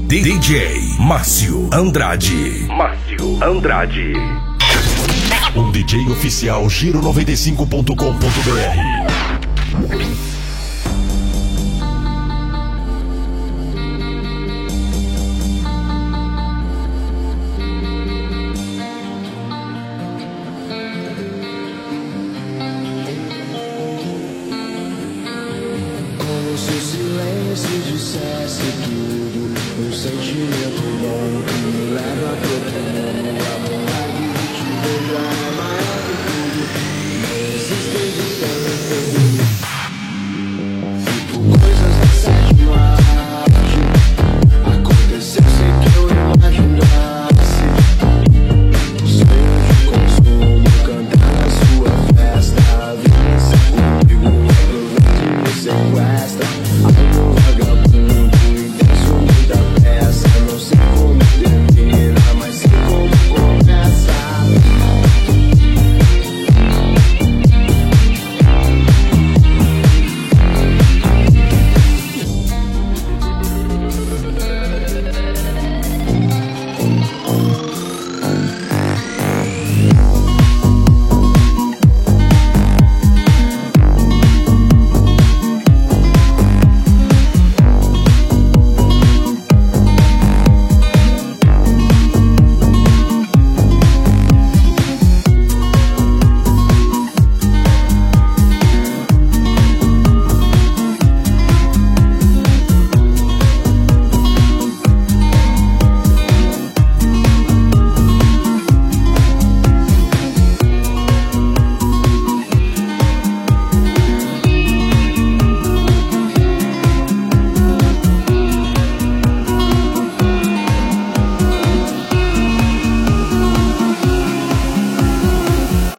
DJ Márcio Andrade. Márcio Andrade. Um DJ oficial Giro95.com.br. Se o silêncio dissesse tudo, um sentimento bom que me leva a todo mundo. A vontade de te beijar é maior que tudo. Não existem distâncias.